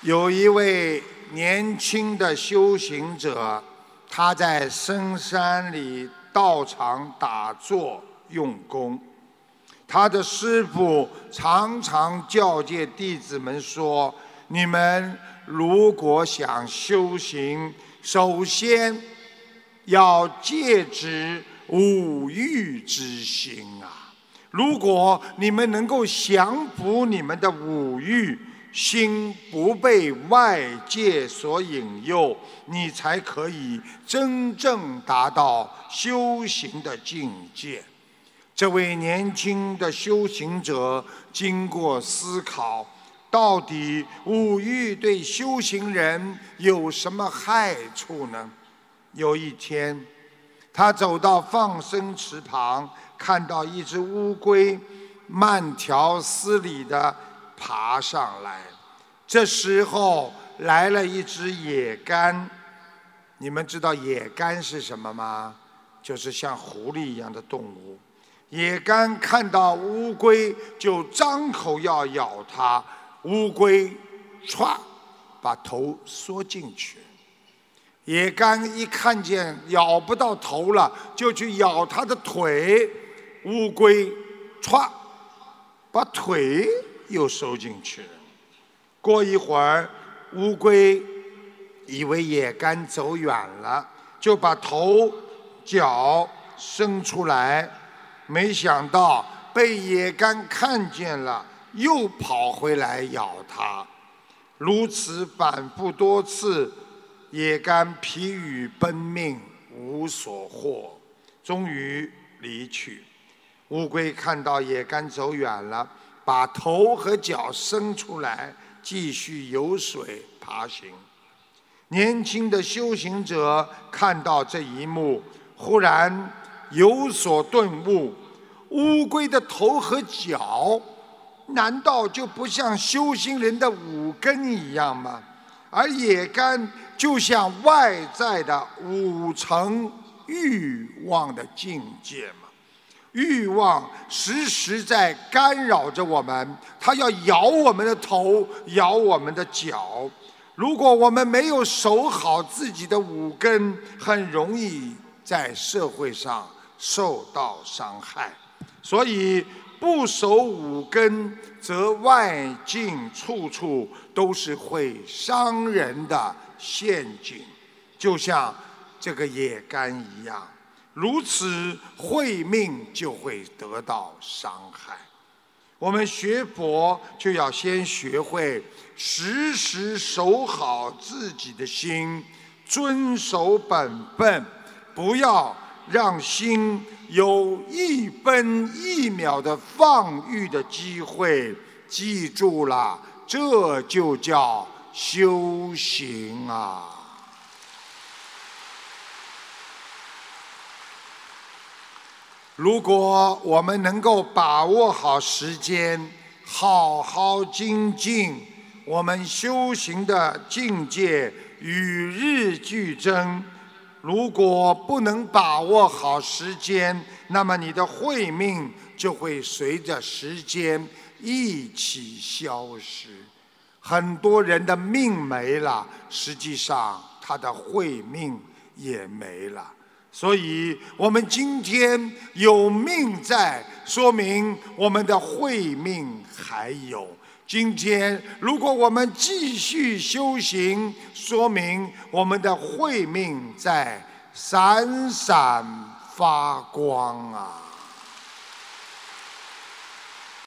有一位年轻的修行者，他在深山里道场打坐用功。他的师父常常教诫弟子们说：“你们如果想修行，首先要戒止五欲之心啊！如果你们能够降服你们的五欲，心不被外界所引诱，你才可以真正达到修行的境界。”这位年轻的修行者经过思考，到底五欲对修行人有什么害处呢？有一天，他走到放生池旁，看到一只乌龟慢条斯理地爬上来。这时候来了一只野干。你们知道野干是什么吗？就是像狐狸一样的动物。野干看到乌龟就张口要咬它，乌龟歘把头缩进去。野干一看见咬不到头了，就去咬它的腿，乌龟歘把腿又收进去了。过一会儿，乌龟以为野干走远了，就把头脚伸出来，没想到被野干看见了，又跑回来咬它。如此反复多次，野干疲于奔命，无所获，终于离去。乌龟看到野干走远了，把头和脚伸出来，继续游水爬行。年轻的修行者看到这一幕，忽然有所顿悟：乌龟的头和脚，难道就不像修行人的五根一样吗？而野干就像外在的五层欲望的境界嘛。欲望时时在干扰着我们，它要咬我们的头，咬我们的脚。如果我们没有守好自己的五根，很容易在社会上受到伤害。所以不守五根，则外境处处都是会伤人的陷阱，就像这个野干一样。如此慧命就会得到伤害。我们学佛就要先学会时时守好自己的心，遵守本分，不要让心有一分一秒的放逸的机会。记住了，这就叫修行啊！如果我们能够把握好时间，好好精进，我们修行的境界与日俱增。如果不能把握好时间，那么你的慧命就会随着时间一起消失。很多人的命没了，实际上他的慧命也没了。所以我们今天有命在，说明我们的慧命还有。今天如果我们继续修行，说明我们的慧命在闪闪发光啊！